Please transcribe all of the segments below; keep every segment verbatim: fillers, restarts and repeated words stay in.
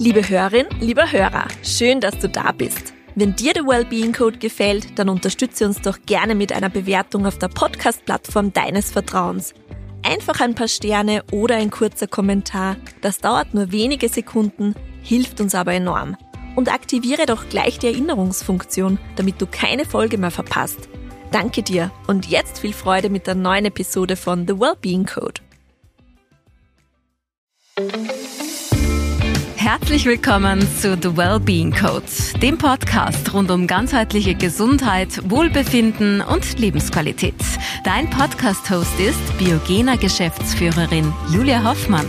Liebe Hörerin, lieber Hörer, schön, dass du da bist. Wenn dir der Wellbeing Code gefällt, dann unterstütze uns doch gerne mit einer Bewertung auf der Podcast-Plattform deines Vertrauens. Einfach ein paar Sterne oder ein kurzer Kommentar, das dauert nur wenige Sekunden, hilft uns aber enorm. Und aktiviere doch gleich die Erinnerungsfunktion, damit du keine Folge mehr verpasst. Danke dir und jetzt viel Freude mit der neuen Episode von The Wellbeing Code. Herzlich willkommen zu The Wellbeing Code, dem Podcast rund um ganzheitliche Gesundheit, Wohlbefinden und Lebensqualität. Dein Podcast-Host ist Biogena-Geschäftsführerin Julia Hoffmann.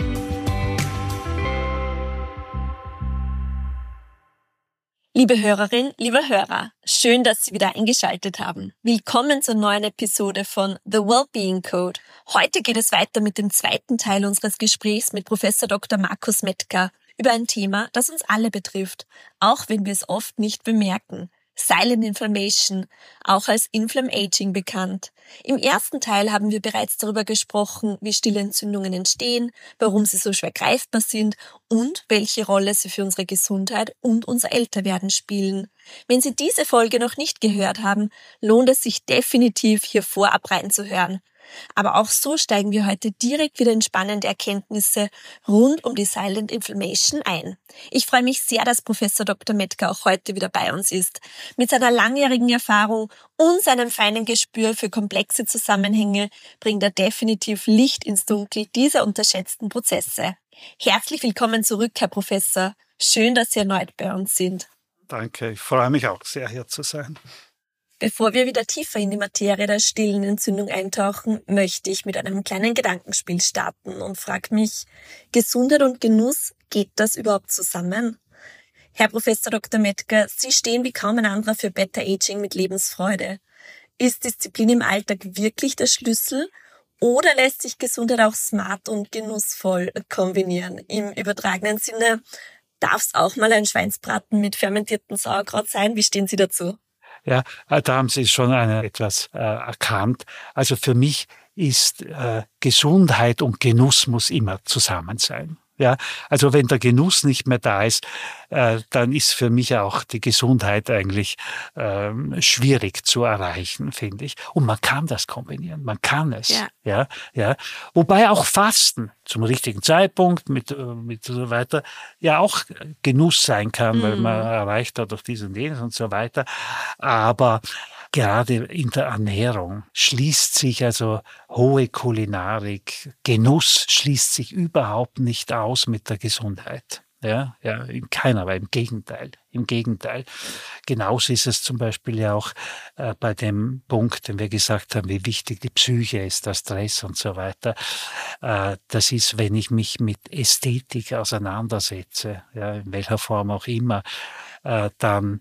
Liebe Hörerin, lieber Hörer, schön, dass Sie wieder eingeschaltet haben. Willkommen zur neuen Episode von The Wellbeing Code. Heute geht es weiter mit dem zweiten Teil unseres Gesprächs mit Professor Doktor Markus Mettger über ein Thema, das uns alle betrifft, auch wenn wir es oft nicht bemerken. Silent Inflammation, auch als Inflammaging bekannt. Im ersten Teil haben wir bereits darüber gesprochen, wie stille Entzündungen entstehen, warum sie so schwer greifbar sind und welche Rolle sie für unsere Gesundheit und unser Älterwerden spielen. Wenn Sie diese Folge noch nicht gehört haben, lohnt es sich definitiv, hier vorab reinzuhören. Aber auch so steigen wir heute direkt wieder in spannende Erkenntnisse rund um die Silent Inflammation ein. Ich freue mich sehr, dass Professor Doktor Mettger auch heute wieder bei uns ist. Mit seiner langjährigen Erfahrung und seinem feinen Gespür für komplexe Zusammenhänge bringt er definitiv Licht ins Dunkel dieser unterschätzten Prozesse. Herzlich willkommen zurück, Herr Professor. Schön, dass Sie erneut bei uns sind. Danke, ich freue mich auch sehr, hier zu sein. Bevor wir wieder tiefer in die Materie der stillen Entzündung eintauchen, möchte ich mit einem kleinen Gedankenspiel starten und frage mich, Gesundheit und Genuss, geht das überhaupt zusammen? Herr Professor Doktor Mettger, Sie stehen wie kaum ein anderer für Better Aging mit Lebensfreude. Ist Disziplin im Alltag wirklich der Schlüssel oder lässt sich Gesundheit auch smart und genussvoll kombinieren? Im übertragenen Sinne, darf es auch mal ein Schweinsbraten mit fermentiertem Sauerkraut sein? Wie stehen Sie dazu? Ja, da haben Sie schon eine, etwas äh, erkannt. Also für mich ist äh, Gesundheit und Genuss muss immer zusammen sein. Ja, also wenn der Genuss nicht mehr da ist, äh, dann ist für mich auch die Gesundheit eigentlich äh, schwierig zu erreichen, finde ich. Und man kann das kombinieren, man kann es. Ja, ja, ja. Wobei auch Fasten zum richtigen Zeitpunkt mit mit so weiter ja auch Genuss sein kann, mm. weil man erreicht dadurch dies und jenes und so weiter. Aber gerade in der Ernährung schließt sich also hohe Kulinarik, Genuss schließt sich überhaupt nicht aus mit der Gesundheit. Ja, ja, in keiner Weise, im Gegenteil, im Gegenteil. Genauso ist es zum Beispiel ja auch äh, bei dem Punkt, den wir gesagt haben, wie wichtig die Psyche ist, der Stress und so weiter. Äh, das ist, wenn ich mich mit Ästhetik auseinandersetze, ja, in welcher Form auch immer, äh, dann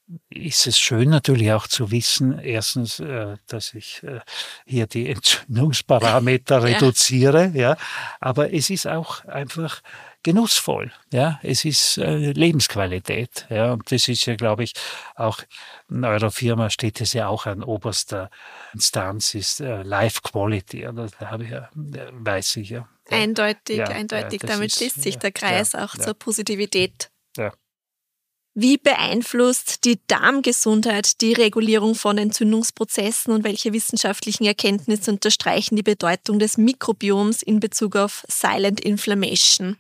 ist es schön natürlich auch zu wissen, erstens, äh, dass ich äh, hier die Entzündungsparameter ja. reduziere, ja, aber es ist auch einfach genussvoll, ja, es ist äh, Lebensqualität, ja, und das ist ja, glaube ich, auch in eurer Firma steht es ja auch an oberster Instanz, ist äh, Life Quality, oder? Da habe ich ja, weiß ich ja. Eindeutig, ja, eindeutig, ja, damit ist, schließt sich ja, der Kreis ja, auch ja. zur Positivität. Ja. Wie beeinflusst die Darmgesundheit die Regulierung von Entzündungsprozessen und welche wissenschaftlichen Erkenntnisse unterstreichen die Bedeutung des Mikrobioms in Bezug auf Silent Inflammation?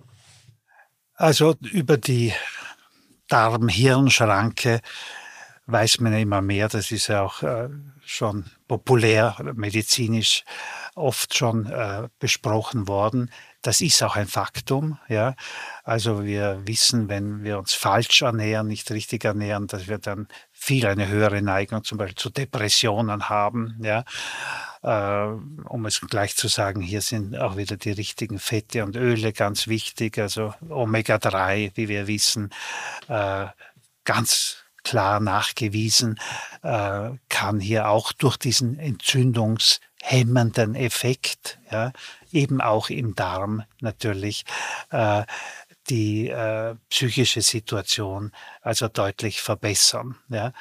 Also über die Darm-Hirn-Schranke weiß man ja immer mehr. Das ist ja auch äh, schon populär, medizinisch oft schon äh, besprochen worden. Das ist auch ein Faktum, ja. Also wir wissen, wenn wir uns falsch ernähren, nicht richtig ernähren, dass wir dann viel eine höhere Neigung zum Beispiel zu Depressionen haben, ja. Äh, um es gleich zu sagen, hier sind auch wieder die richtigen Fette und Öle ganz wichtig, also Omega drei, wie wir wissen, äh, ganz klar nachgewiesen, äh, kann hier auch durch diesen entzündungshemmenden Effekt, ja, eben auch im Darm natürlich, äh, die äh, psychische Situation also deutlich verbessern. Ja.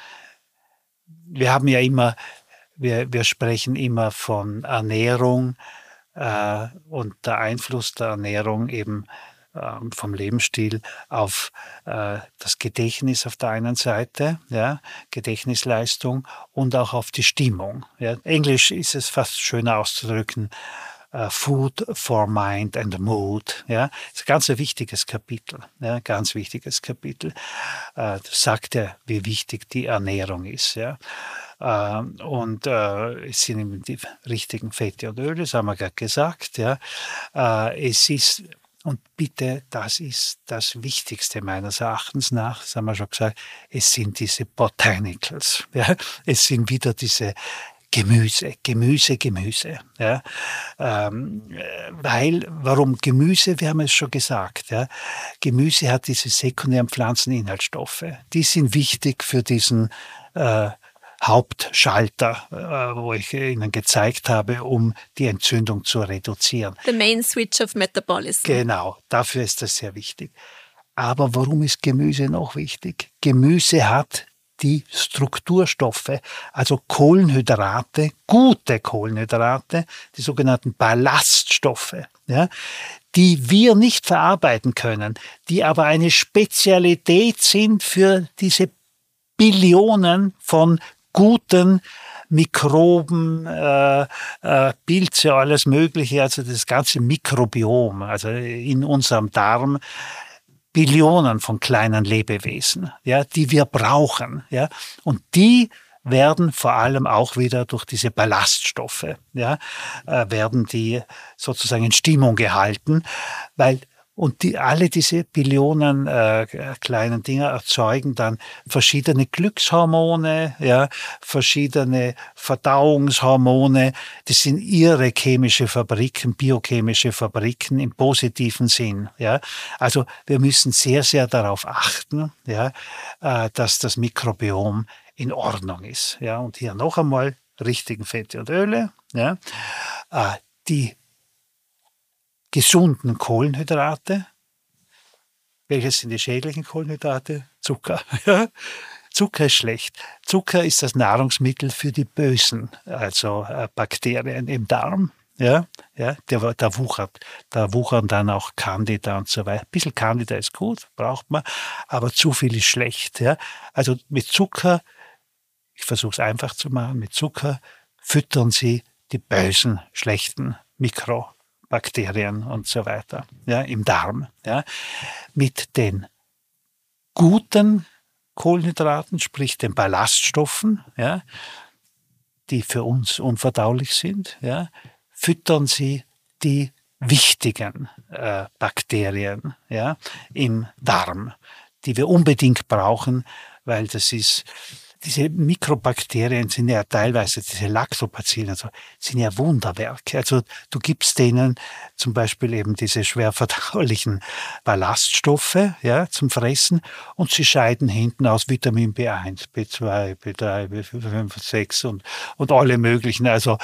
Wir haben ja immer, wir, wir sprechen immer von Ernährung äh, und der Einfluss der Ernährung eben vom Lebensstil auf äh, das Gedächtnis auf der einen Seite, ja, Gedächtnisleistung und auch auf die Stimmung. Ja. Englisch ist es fast schöner auszudrücken, uh, Food for Mind and Mood. Ja. Das ist ein ganz wichtiges Kapitel, ja, ganz wichtiges Kapitel. Äh, das sagt ja, wie wichtig die Ernährung ist. Ja. Äh, und äh, es sind eben die richtigen Fette und Öle, das haben wir gerade gesagt. Ja. Äh, es ist Und bitte, das ist das Wichtigste meines Erachtens nach, das haben wir schon gesagt, es sind diese Botanicals. Ja? Es sind wieder diese Gemüse, Gemüse, Gemüse. Ja? Ähm, weil, warum Gemüse? Wir haben es schon gesagt. Ja? Gemüse hat diese sekundären Pflanzeninhaltsstoffe. Die sind wichtig für diesen äh, Hauptschalter, äh, wo ich Ihnen gezeigt habe, um die Entzündung zu reduzieren. The main switch of metabolism. Genau, dafür ist das sehr wichtig. Aber warum ist Gemüse noch wichtig? Gemüse hat die Strukturstoffe, also Kohlenhydrate, gute Kohlenhydrate, die sogenannten Ballaststoffe, ja, die wir nicht verarbeiten können, die aber eine Spezialität sind für diese Billionen von guten Mikroben, äh, äh, Pilze, alles Mögliche, also das ganze Mikrobiom, also in unserem Darm, Billionen von kleinen Lebewesen, ja, die wir brauchen, ja, und die werden vor allem auch wieder durch diese Ballaststoffe, ja, äh, werden die sozusagen in Stimmung gehalten, weil Und die, alle diese Billionen äh, kleinen Dinger erzeugen dann verschiedene Glückshormone, ja, verschiedene Verdauungshormone. Das sind ihre chemische Fabriken, biochemische Fabriken im positiven Sinn. Ja. Also wir müssen sehr, sehr darauf achten, ja, äh, dass das Mikrobiom in Ordnung ist. Ja. Und hier noch einmal richtigen Fette und Öle, ja, äh, die gesunden Kohlenhydrate. Welches sind die schädlichen Kohlenhydrate? Zucker. Ja. Zucker ist schlecht. Zucker ist das Nahrungsmittel für die bösen, also äh, Bakterien im Darm. Ja, ja, der, der wuchert. Da wuchern dann auch Candida und so weiter. Ein bisschen Candida ist gut, braucht man, aber zu viel ist schlecht. Ja. Also mit Zucker, ich versuche es einfach zu machen, mit Zucker füttern Sie die bösen, schlechten Mikro Bakterien und so weiter, ja, im Darm. Ja. Mit den guten Kohlenhydraten, sprich den Ballaststoffen, ja, die für uns unverdaulich sind, ja, füttern Sie die wichtigen äh, Bakterien, ja, im Darm, die wir unbedingt brauchen, weil das ist diese Mikrobakterien sind ja teilweise, diese Lactobacillen, also, sind ja Wunderwerke. Also du gibst denen zum Beispiel eben diese schwer verdaulichen Ballaststoffe, ja, zum Fressen, und sie scheiden hinten aus Vitamin B eins, B zwei, B drei, B fünf, B sechs und, und alle möglichen, also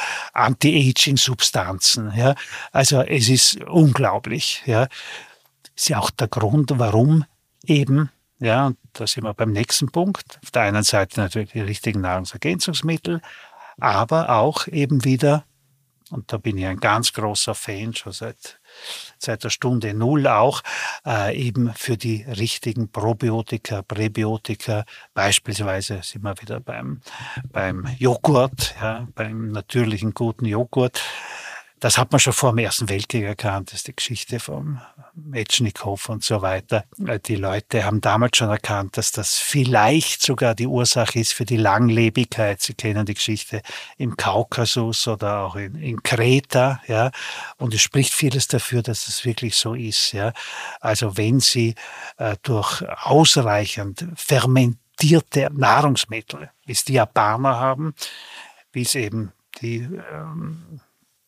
Anti-Aging-Substanzen. Ja. Also es ist unglaublich. Ja. Ist ja auch der Grund, warum eben, ja, und da sind wir beim nächsten Punkt. Auf der einen Seite natürlich die richtigen Nahrungsergänzungsmittel, aber auch eben wieder, und da bin ich ein ganz großer Fan, schon seit, seit der Stunde Null auch, äh, eben für die richtigen Probiotika, Präbiotika, beispielsweise sind wir wieder beim, beim Joghurt, ja, beim natürlichen guten Joghurt. Das hat man schon vor dem Ersten Weltkrieg erkannt, das ist die Geschichte vom Metschnikow und so weiter. Die Leute haben damals schon erkannt, dass das vielleicht sogar die Ursache ist für die Langlebigkeit. Sie kennen die Geschichte im Kaukasus oder auch in, in Kreta, ja. Und es spricht vieles dafür, dass es wirklich so ist, ja. Also wenn Sie äh, durch ausreichend fermentierte Nahrungsmittel, wie es die Japaner haben, wie es eben die ähm,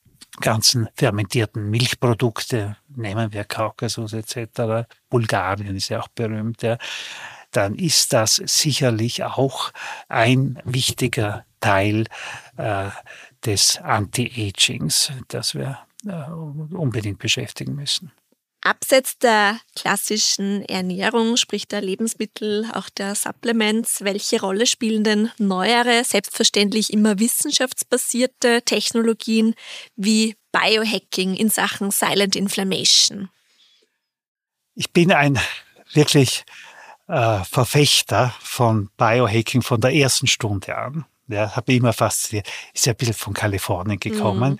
ganzen fermentierten Milchprodukte, nehmen wir Kaukasus et cetera, Bulgarien ist ja auch berühmt, ja, dann ist das sicherlich auch ein wichtiger Teil äh, des Anti-Agings, das wir äh, unbedingt beschäftigen müssen. Abseits der klassischen Ernährung, sprich der Lebensmittel, auch der Supplements, welche Rolle spielen denn neuere, selbstverständlich immer wissenschaftsbasierte Technologien wie Biohacking in Sachen Silent Inflammation? Ich bin ein wirklich äh, Verfechter von Biohacking von der ersten Stunde an. Ja, habe immer fasziniert. Ist ja ein bisschen von Kalifornien gekommen. Mhm.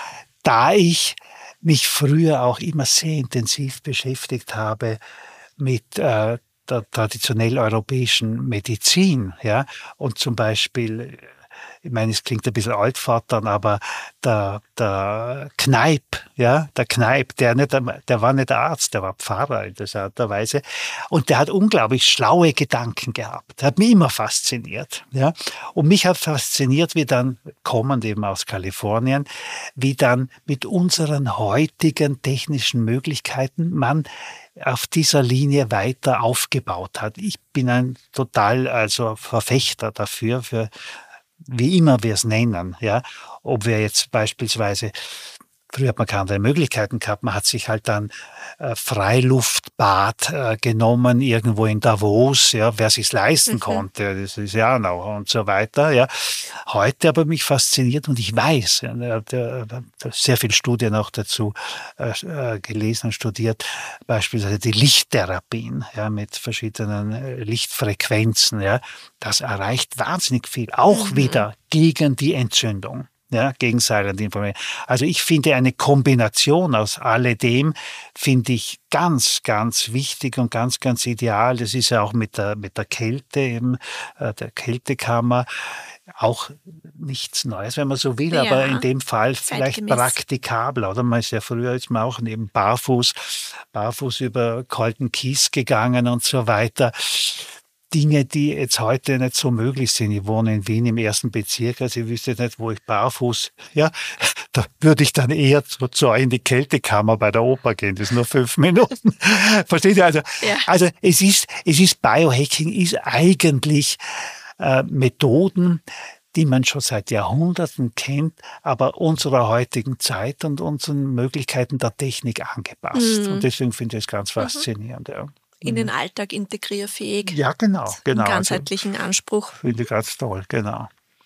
Da ich mich früher auch immer sehr intensiv beschäftigt habe mit äh, der traditionell europäischen Medizin, ja, und zum Beispiel, ich meine, es klingt ein bisschen altvater, aber der, der Kneipp, ja, der Kneipp, der nicht, der war nicht Arzt, der war Pfarrer interessanterweise, und der hat unglaublich schlaue Gedanken gehabt. Der hat mich immer fasziniert, ja, und mich hat fasziniert, wie dann, kommend eben aus Kalifornien, wie dann mit unseren heutigen technischen Möglichkeiten man auf dieser Linie weiter aufgebaut hat. Ich bin ein total also Verfechter dafür, für wie immer wir es nennen, ja, ob wir jetzt beispielsweise, früher hat man keine anderen Möglichkeiten gehabt, man hat sich halt dann äh, Freiluftbad äh, genommen, irgendwo in Davos, ja, wer sich's leisten mhm. konnte, das ist ja auch noch und so weiter, ja. Heute aber mich fasziniert und ich weiß, ja, der, der, der sehr viele Studien auch dazu äh, gelesen und studiert, beispielsweise die Lichttherapien, ja, mit verschiedenen äh, Lichtfrequenzen, ja, das erreicht wahnsinnig viel, auch mhm. wieder gegen die Entzündung. Ja, gegen Silent Inflammation. Also ich finde eine Kombination aus alledem, finde ich ganz, ganz wichtig und ganz, ganz ideal. Das ist ja auch mit der, mit der Kälte eben, äh, der Kältekammer, auch nichts Neues, wenn man so will, ja, aber in dem Fall vielleicht zeitgemäß. Praktikabler. Oder man ist ja früher ist man auch neben barfuß, barfuß über kalten Kies gegangen und so weiter. Dinge, die jetzt heute nicht so möglich sind. Ich wohne in Wien im ersten Bezirk, also ich wüsste nicht, wo ich barfuß, ja, da würde ich dann eher so, so in die Kältekammer bei der Oper gehen. Das ist nur fünf Minuten. Versteht ihr? Also, ja. also es ist, es ist Biohacking ist eigentlich äh, Methoden, die man schon seit Jahrhunderten kennt, aber unserer heutigen Zeit und unseren Möglichkeiten der Technik angepasst. Mhm. Und deswegen finde ich es ganz faszinierend, mhm. ja. In den Alltag integrierfähig. Ja, genau, genau. Einen ganzheitlichen also, Anspruch. Finde ich ganz toll, genau.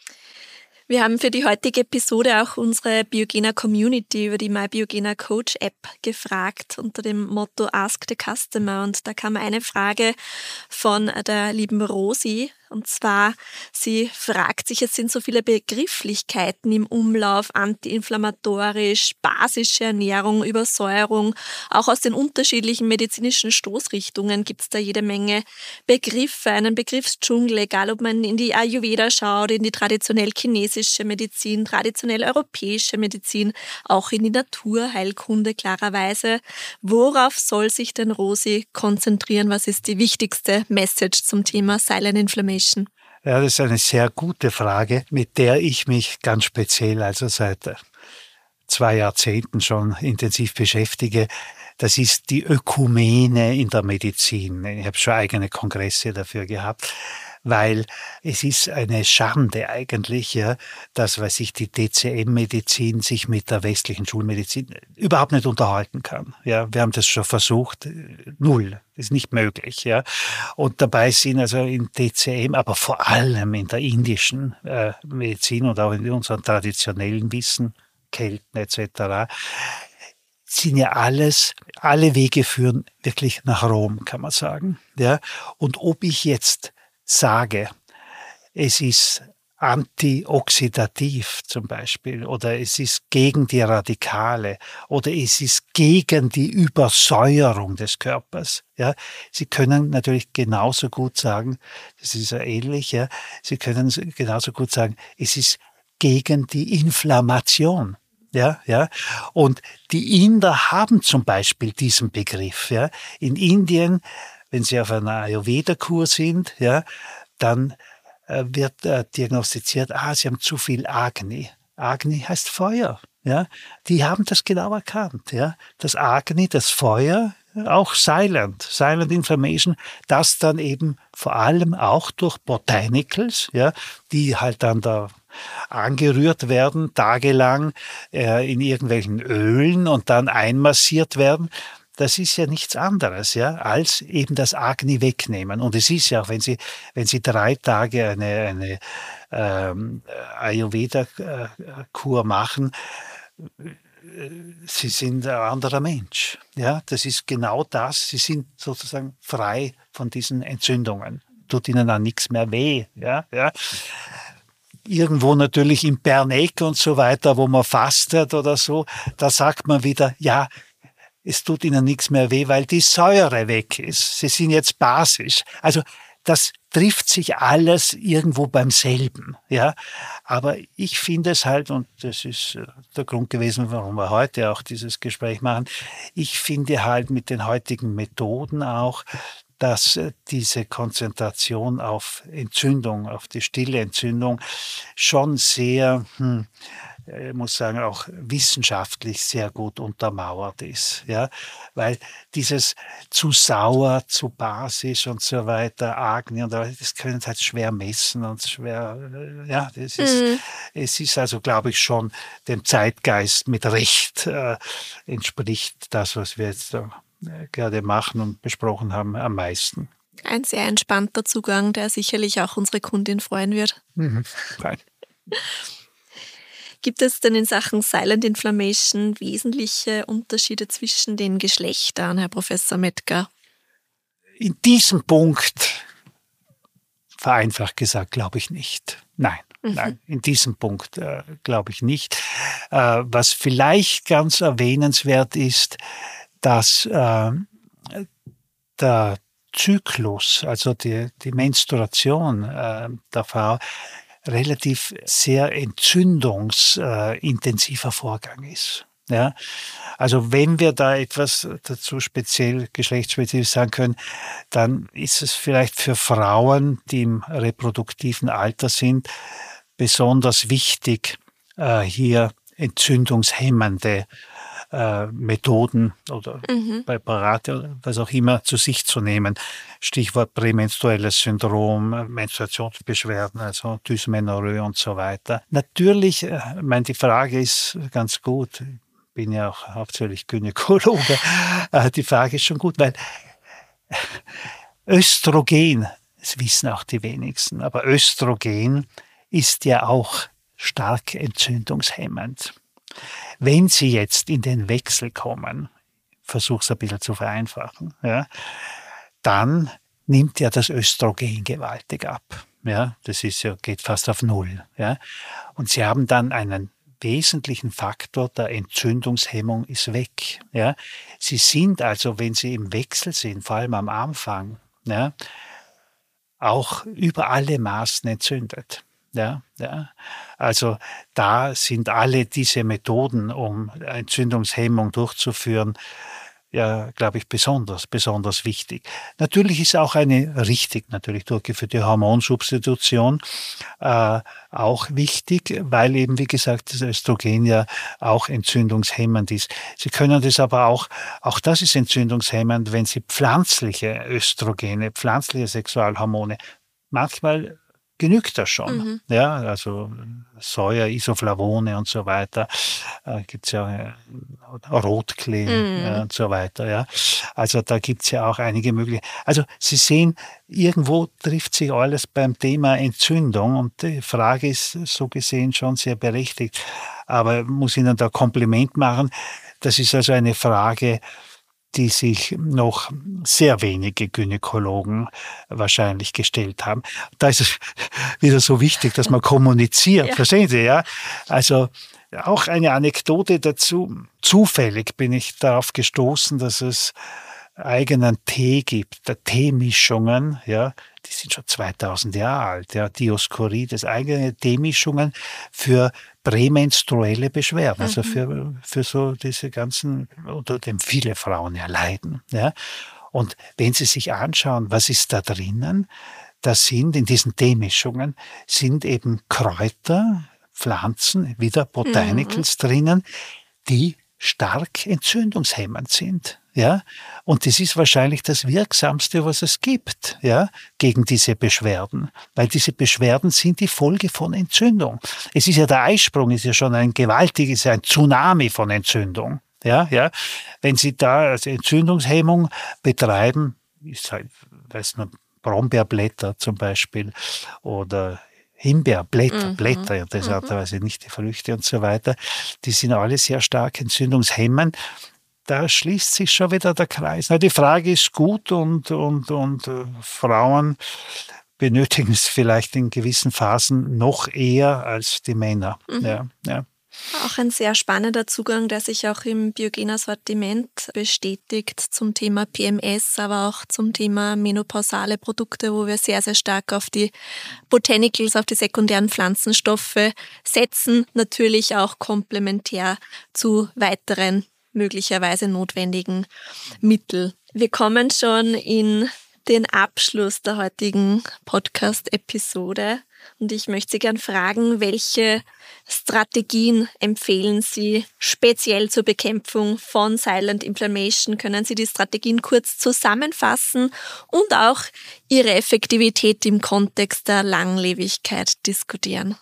Wir haben für die heutige Episode auch unsere Biogena Community über die My Biogena Coach App gefragt unter dem Motto Ask the Customer. Und da kam eine Frage von der lieben Rosi. Und zwar, sie fragt sich, es sind so viele Begrifflichkeiten im Umlauf, antiinflammatorisch, basische Ernährung, Übersäuerung. Auch aus den unterschiedlichen medizinischen Stoßrichtungen gibt es da jede Menge Begriffe, einen Begriffsdschungel, egal ob man in die Ayurveda schaut, in die traditionell chinesische Medizin, traditionell europäische Medizin, auch in die Naturheilkunde klarerweise. Worauf soll sich denn Rosi konzentrieren? Was ist die wichtigste Message zum Thema Silent Inflammation? Ja, das ist eine sehr gute Frage, mit der ich mich ganz speziell, also seit zwei Jahrzehnten schon intensiv beschäftige. Das ist die Ökumene in der Medizin. Ich habe schon eigene Kongresse dafür gehabt, weil es ist eine Schande eigentlich, ja, dass, weiß ich, die T C M-Medizin sich mit der westlichen Schulmedizin überhaupt nicht unterhalten kann. Ja, wir haben das schon versucht, null, ist nicht möglich, ja. Und dabei sind also in T C M, aber vor allem in der indischen äh, Medizin und auch in unserem traditionellen Wissen, Kelten et cetera, sind ja alles, alle Wege führen wirklich nach Rom, kann man sagen, ja. Und ob ich jetzt sage, es ist antioxidativ zum Beispiel oder es ist gegen die Radikale oder es ist gegen die Übersäuerung des Körpers. Ja, Sie können natürlich genauso gut sagen, das ist ja ähnlich, ja, Sie können genauso gut sagen, es ist gegen die Inflammation. Ja, ja. Und die Inder haben zum Beispiel diesen Begriff. Ja. In Indien, wenn Sie auf einer Ayurveda-Kur sind, ja, dann äh, wird äh, diagnostiziert, ah, Sie haben zu viel Agni. Agni heißt Feuer. Ja. Die haben das genau erkannt. Ja. Das Agni, das Feuer, auch Silent, Silent Inflammation, das dann eben vor allem auch durch Botanicals, ja, die halt dann da angerührt werden, tagelang äh, in irgendwelchen Ölen und dann einmassiert werden. Das ist ja nichts anderes, ja, als eben das Agni wegnehmen. Und es ist ja auch, wenn Sie, wenn Sie drei Tage eine, eine ähm, Ayurveda-Kur machen, Sie sind ein anderer Mensch. Ja, das ist genau das. Sie sind sozusagen frei von diesen Entzündungen. Tut ihnen dann nichts mehr weh. Ja, ja. Irgendwo natürlich im Berneck und so weiter, wo man fastet oder so, da sagt man wieder, ja, es tut ihnen nichts mehr weh, weil die Säure weg ist. Sie sind jetzt basisch. Also das trifft sich alles irgendwo beim selben. Ja, aber ich finde es halt, und das ist der Grund gewesen, warum wir heute auch dieses Gespräch machen, ich finde halt mit den heutigen Methoden auch, dass diese Konzentration auf Entzündung, auf die stille Entzündung schon sehr, hm, ich muss sagen, auch wissenschaftlich sehr gut untermauert ist. Ja? Weil dieses zu sauer, zu basisch und so weiter, Agni, und das können sie halt schwer messen und schwer, ja, das ist, mhm. es ist also, glaube ich, schon dem Zeitgeist mit Recht äh, entspricht das, was wir jetzt äh, gerade machen und besprochen haben, am meisten. Ein sehr entspannter Zugang, der sicherlich auch unsere Kundin freuen wird. Mhm. Fein. Gibt es denn in Sachen Silent Inflammation wesentliche Unterschiede zwischen den Geschlechtern, Herr Professor Mettger? In diesem Punkt, vereinfacht gesagt, glaube ich nicht. Nein, mhm. nein, in diesem Punkt äh, glaube ich nicht. Äh, was vielleicht ganz erwähnenswert ist, dass äh, der Zyklus, also die, die Menstruation äh, der Frau, relativ sehr entzündungsintensiver Vorgang ist. Ja, also wenn wir da etwas dazu speziell geschlechtsspezifisch sagen können, dann ist es vielleicht für Frauen, die im reproduktiven Alter sind, besonders wichtig, äh, hier entzündungshemmende äh, Methoden oder mhm. Präparate oder was auch immer zu sich zu nehmen. Stichwort prämenstruelles Syndrom, Menstruationsbeschwerden, also Dysmenorrhoe und so weiter. Natürlich, ich meine, die Frage ist ganz gut. Ich bin ja auch hauptsächlich Gynäkologe. Die Frage ist schon gut, weil Östrogen, das wissen auch die wenigsten, aber Östrogen ist ja auch stark entzündungshemmend. Wenn Sie jetzt in den Wechsel kommen, versuche es ein bisschen zu vereinfachen, ja, dann nimmt ja das Östrogen gewaltig ab. Ja, das ist ja, geht fast auf Null. Ja. Und Sie haben dann einen wesentlichen Faktor der Entzündungshemmung ist weg. Ja. Sie sind also, wenn Sie im Wechsel sind, vor allem am Anfang, ja, auch über alle Maßen entzündet. Ja, ja. Also da sind alle diese Methoden, um Entzündungshemmung durchzuführen, ja, glaube ich, besonders, besonders wichtig. Natürlich ist auch eine richtig natürlich durchgeführte Hormonsubstitution äh, auch wichtig, weil eben, wie gesagt, das Östrogen ja auch entzündungshemmend ist. Sie können das aber auch, auch das ist entzündungshemmend, wenn Sie pflanzliche Östrogene, pflanzliche Sexualhormone, manchmal genügt das schon. Mhm. Ja, also Soja, Isoflavone und so weiter. Äh, gibt es ja äh, Rotklee mhm. äh, und so weiter. Ja, also da gibt es ja auch einige Möglichkeiten. Also Sie sehen, irgendwo trifft sich alles beim Thema Entzündung und die Frage ist so gesehen schon sehr berechtigt. Aber ich muss Ihnen da Kompliment machen. Das ist also eine Frage, die sich noch sehr wenige Gynäkologen wahrscheinlich gestellt haben. Da ist es wieder so wichtig, dass man kommuniziert. Ja. Verstehen Sie, ja? Also auch eine Anekdote dazu. Zufällig bin ich darauf gestoßen, dass es eigenen Tee gibt, der Teemischungen, ja, die sind schon zweitausend Jahre alt, ja, Dioskurides, eigene Teemischungen für prämenstruelle Beschwerden, mhm. also für, für so diese ganzen, unter dem viele Frauen ja leiden, ja. Und wenn Sie sich anschauen, was ist da drinnen, da sind in diesen Teemischungen sind eben Kräuter, Pflanzen, wieder Botanicals mhm. drinnen, die stark entzündungshemmend sind. Ja, und das ist wahrscheinlich das Wirksamste, was es gibt, ja, gegen diese Beschwerden. Weil diese Beschwerden sind die Folge von Entzündung. Es ist ja der Eisprung, ist ja schon ein gewaltiges, ein Tsunami von Entzündung. Ja, ja. Wenn Sie da also Entzündungshemmung betreiben, ist halt, weiß nicht, Brombeerblätter zum Beispiel oder Himbeerblätter, mhm. Blätter, ja, das mhm. hat also nicht die Früchte und so weiter, die sind alle sehr stark entzündungshemmend. da schließt sich schon wieder der Kreis. Na, die Frage ist gut und, und, und äh, Frauen benötigen es vielleicht in gewissen Phasen noch eher als die Männer. Mhm. Ja, ja. Auch ein sehr spannender Zugang, der sich auch im Biogena-Sortiment bestätigt zum Thema P M S, aber auch zum Thema menopausale Produkte, wo wir sehr, sehr stark auf die Botanicals, auf die sekundären Pflanzenstoffe setzen, natürlich auch komplementär zu weiteren möglicherweise notwendigen Mitteln. Wir kommen schon in den Abschluss der heutigen Podcast-Episode. Und ich möchte Sie gern fragen, welche Strategien empfehlen Sie speziell zur Bekämpfung von Silent Inflammation? Können Sie die Strategien kurz zusammenfassen und auch ihre Effektivität im Kontext der Langlebigkeit diskutieren?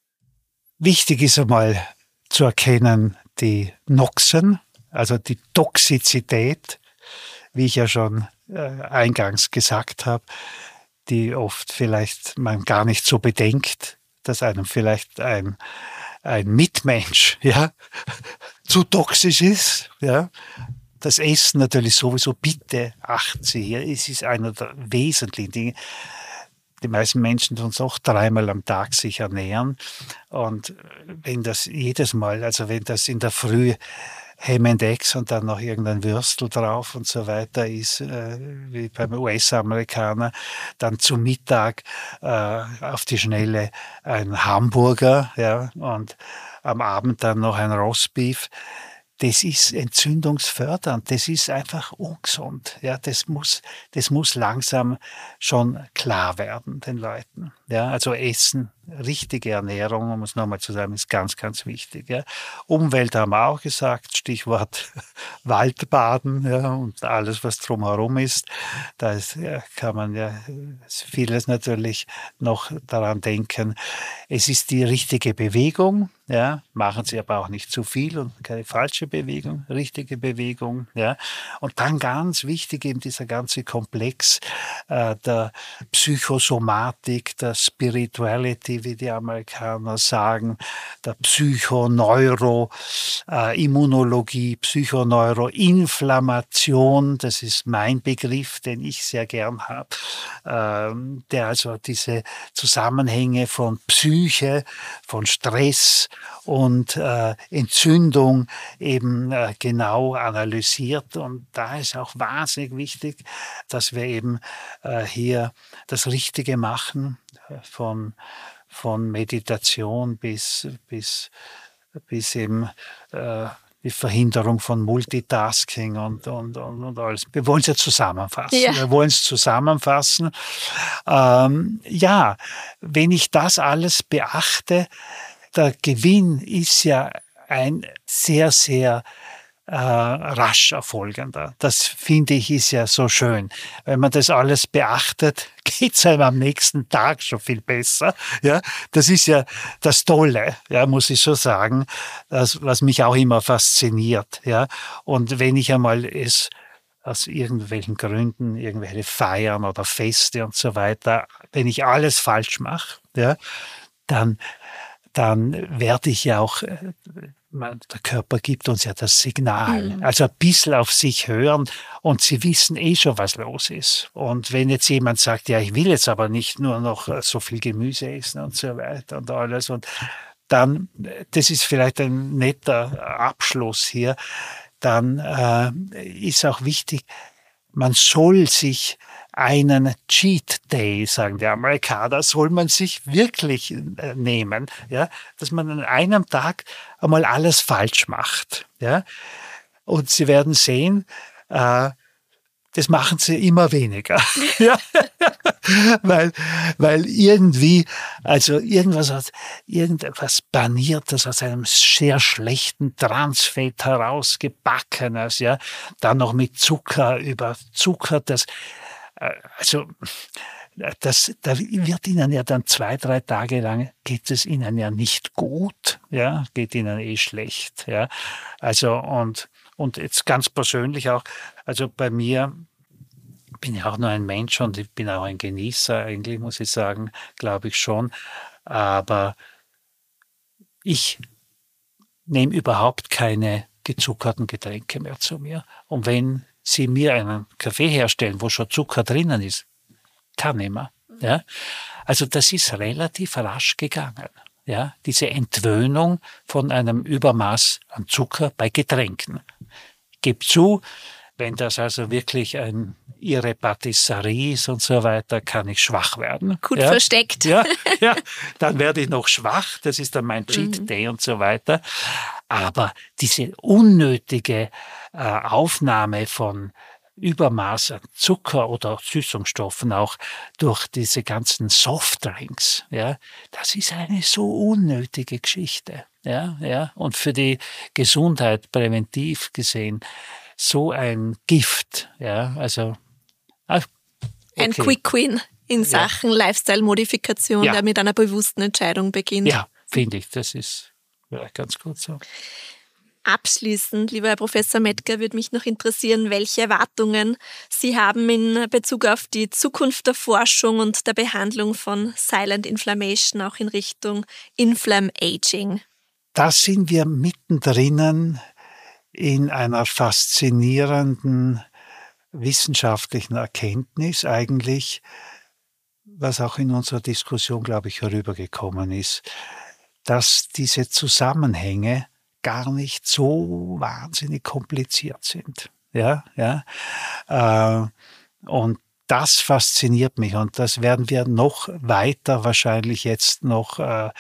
Wichtig ist einmal zu erkennen die Noxen, also die Toxizität, wie ich ja schon äh, eingangs gesagt habe, die oft vielleicht man gar nicht so bedenkt, dass einem vielleicht ein, ein Mitmensch ja, zu toxisch ist. Ja. Das Essen natürlich sowieso, bitte achten Sie hier, es ist einer der wesentlichen Dinge. Die meisten Menschen tun es auch dreimal am Tag sich ernähren. Und wenn das jedes Mal, also wenn das in der Früh Ham and Eggs und dann noch irgendein Würstel drauf und so weiter ist, äh, wie beim U S-Amerikaner, dann zum Mittag äh, auf die Schnelle ein Hamburger, ja, und am Abend dann noch ein Roastbeef. Das ist entzündungsfördernd, das ist einfach ungesund. Ja, das muss, das muss langsam schon klar werden den Leuten. Ja, also Essen, richtige Ernährung, um es nochmal zu sagen, ist ganz, ganz wichtig. Ja. Umwelt haben wir auch gesagt, Stichwort Waldbaden, ja, und alles, was drumherum ist. Da ist, ja, kann man ja vieles natürlich noch daran denken. Es ist die richtige Bewegung, ja, machen Sie aber auch nicht zu viel und keine falsche Bewegung, richtige Bewegung, ja. Und dann ganz wichtig eben dieser ganze Komplex äh, der Psychosomatik, der Spirituality, wie die Amerikaner sagen, der Psychoneuro, äh, Immunologie, Psychoneuroinflammation, das ist mein Begriff, den ich sehr gern habe, ähm, der also diese Zusammenhänge von Psyche, von Stress und äh, Entzündung eben äh, genau analysiert. Und da ist auch wahnsinnig wichtig, dass wir eben äh, hier das Richtige machen, von, von Meditation bis, bis, bis eben äh, die Verhinderung von Multitasking und, und, und, und alles. Wir wollen es ja zusammenfassen. Ja. Wir wollen es zusammenfassen. Ähm, ja, wenn ich das alles beachte, der Gewinn ist ja ein sehr, sehr äh, rasch erfolgender. Das finde ich ist ja so schön. Wenn man das alles beachtet, geht es einem am nächsten Tag schon viel besser. Ja, das ist ja das Tolle, ja, muss ich so sagen, das, was mich auch immer fasziniert. Ja, und wenn ich einmal es aus irgendwelchen Gründen, irgendwelche Feiern oder Feste und so weiter, wenn ich alles falsch mache, ja, dann dann werde ich ja auch, der Körper gibt uns ja das Signal, mhm. also ein bisschen auf sich hören und Sie wissen eh schon, was los ist. Und wenn jetzt jemand sagt, ja, ich will jetzt aber nicht nur noch so viel Gemüse essen und so weiter und alles, und dann, das ist vielleicht ein netter Abschluss hier, dann äh, ist auch wichtig, man soll sich einen Cheat Day, sagen die Amerikaner, soll man sich wirklich äh, nehmen, ja, dass man an einem Tag einmal alles falsch macht, ja, und Sie werden sehen, äh, das machen Sie immer weniger, ja, weil, weil irgendwie, also irgendwas, irgendwas Baniertes aus einem sehr schlechten Transfett herausgebackenes, ja, dann noch mit Zucker überzuckert, das Also, das, da wird Ihnen ja dann zwei, drei Tage lang, geht es Ihnen ja nicht gut, ja, geht Ihnen eh schlecht, ja. Also, und, und jetzt ganz persönlich auch, also bei mir, bin ja auch nur ein Mensch und ich bin auch ein Genießer, eigentlich muss ich sagen, glaube ich schon, aber ich nehme überhaupt keine gezuckerten Getränke mehr zu mir. Und wenn Sie mir einen Kaffee herstellen, wo schon Zucker drinnen ist, kann ich mehr. Ja? Also das ist relativ rasch gegangen. Ja? Diese Entwöhnung von einem Übermaß an Zucker bei Getränken. Ich gebe zu, wenn das also wirklich ein ihre Patisserie ist und so weiter, kann ich schwach werden. Gut ja? versteckt. Ja, ja, dann werde ich noch schwach. Das ist dann mein Cheat Day mhm. und so weiter. Aber diese unnötige äh, Aufnahme von Übermaß an Zucker oder Süßungsstoffen auch durch diese ganzen Softdrinks, ja, das ist eine so unnötige Geschichte, ja, ja, und für die Gesundheit präventiv gesehen so ein Gift, ja, also okay. Ein Quick Win in Sachen ja. Lifestyle-Modifikation, ja. der mit einer bewussten Entscheidung beginnt. Ja, finde ich, das ist vielleicht ganz gut so. Abschließend, lieber Herr Professor Mettger, würde mich noch interessieren, welche Erwartungen Sie haben in Bezug auf die Zukunft der Forschung und der Behandlung von Silent Inflammation, auch in Richtung Inflammaging. Da sind wir mittendrin in einer faszinierenden wissenschaftlichen Erkenntnis eigentlich, was auch in unserer Diskussion, glaube ich, herübergekommen ist, dass diese Zusammenhänge gar nicht so wahnsinnig kompliziert sind. Ja, ja. Äh, und das fasziniert mich und das werden wir noch weiter wahrscheinlich jetzt noch äh,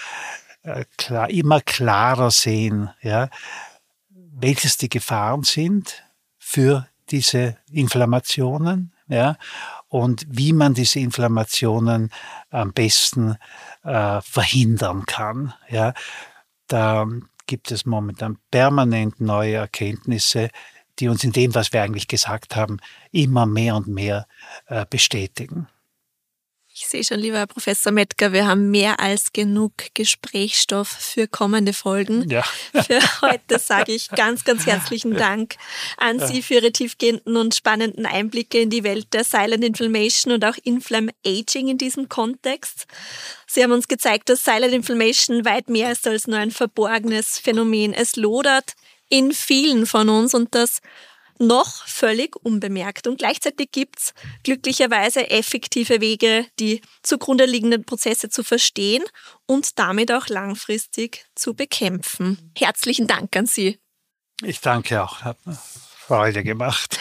klar, immer klarer sehen, ja, welches die Gefahren sind für diese Inflammationen, ja, und wie man diese Inflammationen am besten äh, verhindern kann. Ja. Da gibt es momentan permanent neue Erkenntnisse, die uns in dem, was wir eigentlich gesagt haben, immer mehr und mehr äh, bestätigen. Ich sehe schon, lieber Herr Professor Mettger, wir haben mehr als genug Gesprächsstoff für kommende Folgen. Ja. Für heute sage ich ganz, ganz herzlichen Dank an Sie für Ihre tiefgehenden und spannenden Einblicke in die Welt der Silent Inflammation und auch Inflammaging in diesem Kontext. Sie haben uns gezeigt, dass Silent Inflammation weit mehr ist als nur ein verborgenes Phänomen. Es lodert in vielen von uns und das noch völlig unbemerkt. Und gleichzeitig gibt's glücklicherweise effektive Wege, die zugrunde liegenden Prozesse zu verstehen und damit auch langfristig zu bekämpfen. Herzlichen Dank an Sie. Ich danke auch. Hat mir Freude gemacht.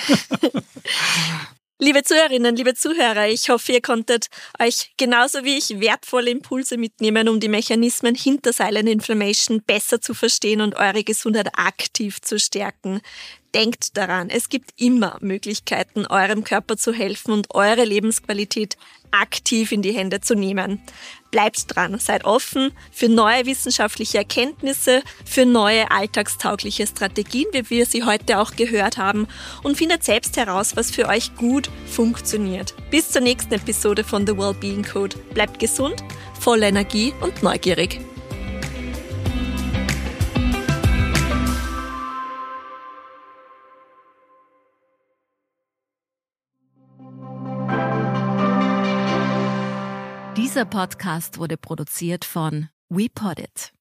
Liebe Zuhörerinnen, liebe Zuhörer, ich hoffe, ihr konntet euch genauso wie ich wertvolle Impulse mitnehmen, um die Mechanismen hinter Silent Inflammation besser zu verstehen und eure Gesundheit aktiv zu stärken. Denkt daran, es gibt immer Möglichkeiten, eurem Körper zu helfen und eure Lebensqualität aktiv in die Hände zu nehmen. Bleibt dran, seid offen für neue wissenschaftliche Erkenntnisse, für neue alltagstaugliche Strategien, wie wir sie heute auch gehört haben, und findet selbst heraus, was für euch gut funktioniert. Bis zur nächsten Episode von The Wellbeing Code. Bleibt gesund, voller Energie und neugierig. Dieser Podcast wurde produziert von WePoddit.